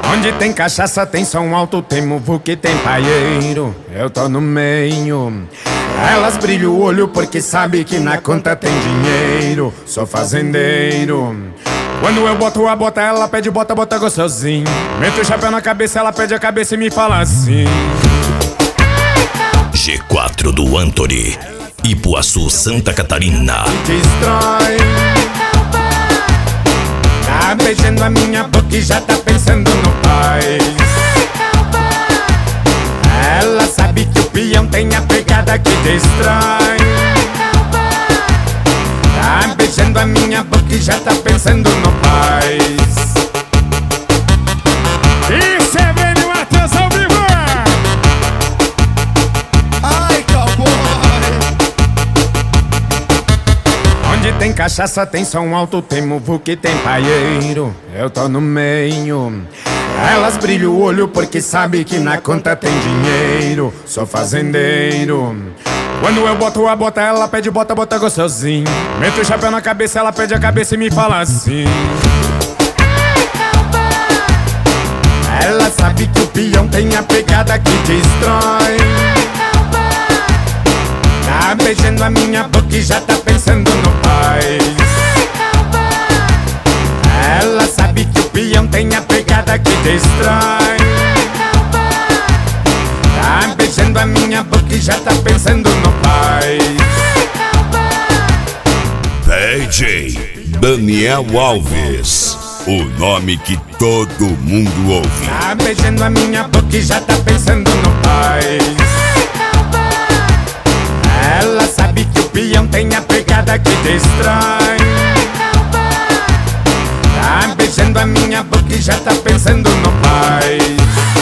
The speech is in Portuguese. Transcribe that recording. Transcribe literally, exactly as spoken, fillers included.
Onde tem cachaça tem som alto, tem muvuca e tem paieiro. Eu tô no meio. Elas brilham o olho porque sabe que na conta tem dinheiro. Sou fazendeiro. Quando eu boto a bota, ela pede bota, bota gostosinho. Meto o chapéu na cabeça, ela pede a cabeça e me fala assim: G quatro do Anthony, Ipuaçu, Santa Catarina. Destrói. Tá beijando a minha boca e já tá pensando no pai. Ela sabe que o peão tem a pegada que destrói. Tá beijando a minha boca e já tá pensando no pai. Isso é bem no Matheus ao vivo. Ai, cowboy. Onde tem cachaça tem som alto, tem muvuca e tem paieiro. Eu tô no meio. Elas brilham o olho porque sabe que na conta tem dinheiro. Sou fazendeiro. Quando eu boto a bota, ela pede bota, bota gostosinho. Meto o chapéu na cabeça, ela pede a cabeça e me fala assim: ela sabe que o peão tem a pegada que destrói. Tá beijando a minha boca e já tá pensando no pai. Ela sabe que o peão tem a pegada que destrói. Tá beijando a minha boca e já tá pensando no pai. D J Daniel Alves, o nome que todo mundo ouve. Tá beijando a minha boca e já tá pensando no pai. Ela sabe que o peão tem a pegada que destrói. Tá beijando a minha boca e já tá pensando no pai.